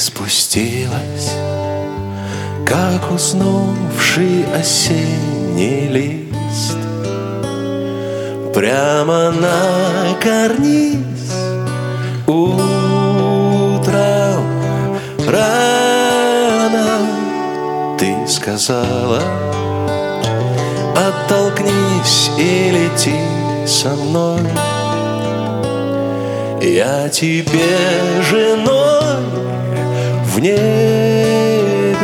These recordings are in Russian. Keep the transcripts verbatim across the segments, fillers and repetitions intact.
спустилась, как уснувший осенний лист, прямо на карниз. Утром рано ты сказала: оттолкнись и лети со мной. Я тебе женой в небе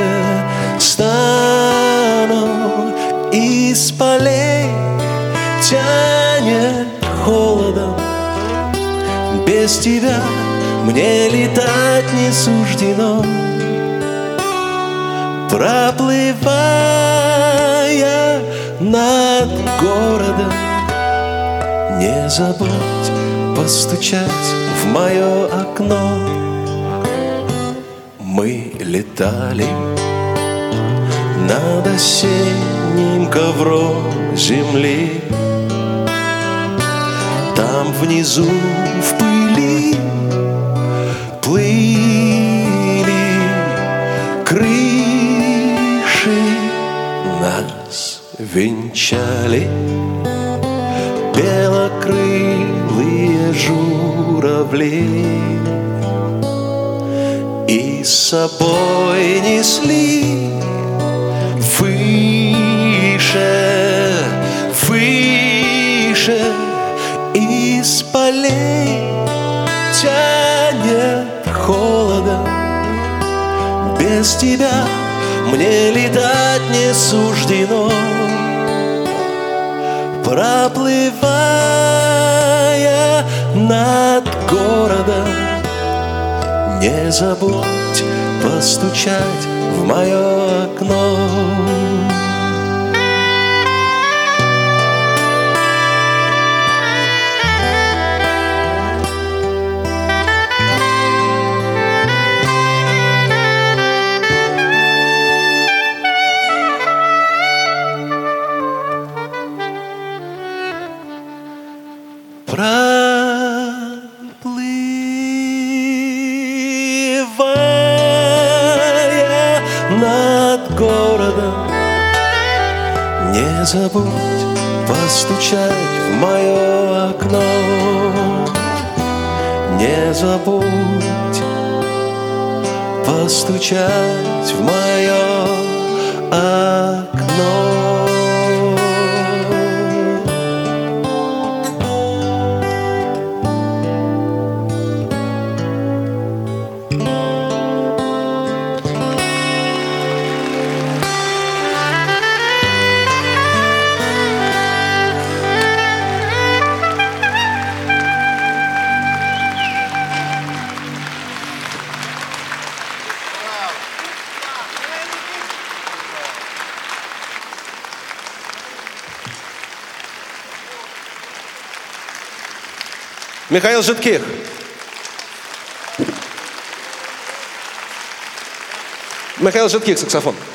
стану, из полей тянет холодом. Без тебя мне летать не суждено. Проплывая над городом, не забудь постучать в мое окно. Мы летали над осенним ковром земли. Там внизу в пыли плыли крыши, нас венчали белокрылые журавли и с собой несли выше, выше. Из полей тянет холодом. Без тебя мне летать не суждено. Проплывая над городом, не забудь постучать в мое окно. Проплывая над городом, не забудь постучать в мое окно. Не забудь постучать в мое окно. Михаил Жидких. Михаил Жидких, саксофон.